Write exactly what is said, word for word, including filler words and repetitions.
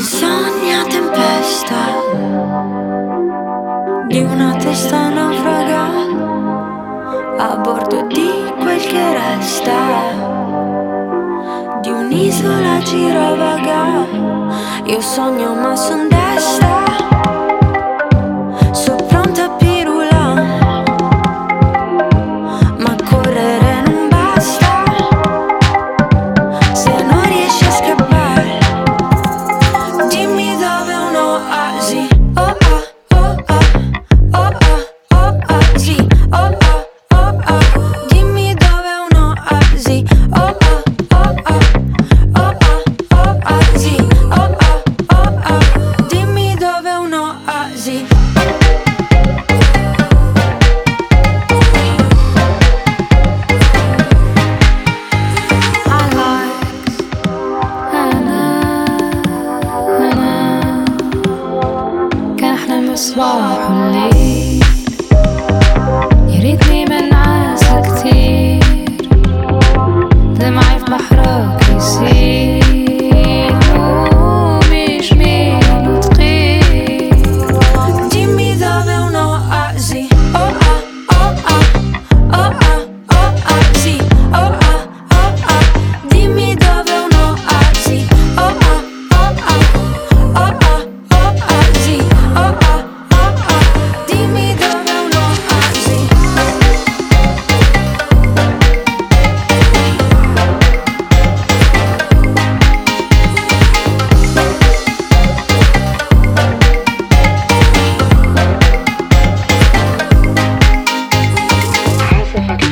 Insonnia tempesta di una testa naufraga a bordo di quel che resta di un'isola girovagà. Io sogno ma son desta sopra un tapirulan, ma correre non basta se non riesci a scappare. Dimmi dove un'oasi. Oh oh oh oh oh oh oh oh sì. Oh oh oh oh. Dimmi dove un'oasi. Oh oh oh oh oh oh oh oh sì. Oh oh oh oh. Dimmi dove un'oasi. كان أحلام الصباح والليل، يا ريتني ما نعسى كتير، دمعي في بحرك يسيل ومش ميل وتقيل. Dimmi dove un'oasi. Oh oh oh oh oh oh oh oh sì. Oh oh oh oh. Dimmi dove un'oasi. Oh oh oh oh oh oh oh oh sì. Oh oh oh oh. Dimmi dove un'oasi. House of